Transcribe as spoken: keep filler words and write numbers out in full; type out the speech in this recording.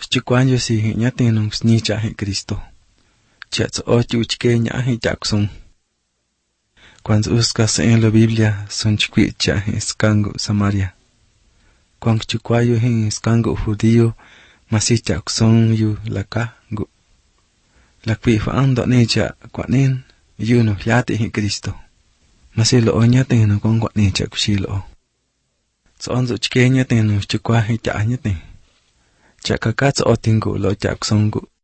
Chiquanyo si ña tenung sni cha hi Cristo. Chats o chuchke ña hi jackson. Cuando uskas en la Biblia son chiqui cha hi skango Samaria. Cuando chiquayo hi skango judío masi jackson yu laka go. La qui fa ando ne cha kwanin yu no yate hi Cristo. Masi lo ña tenung con kwanin cha kushilo. So onzo chike ña tenung chikwa hi cha ña ten. Chakakats o tingo lo jackson go.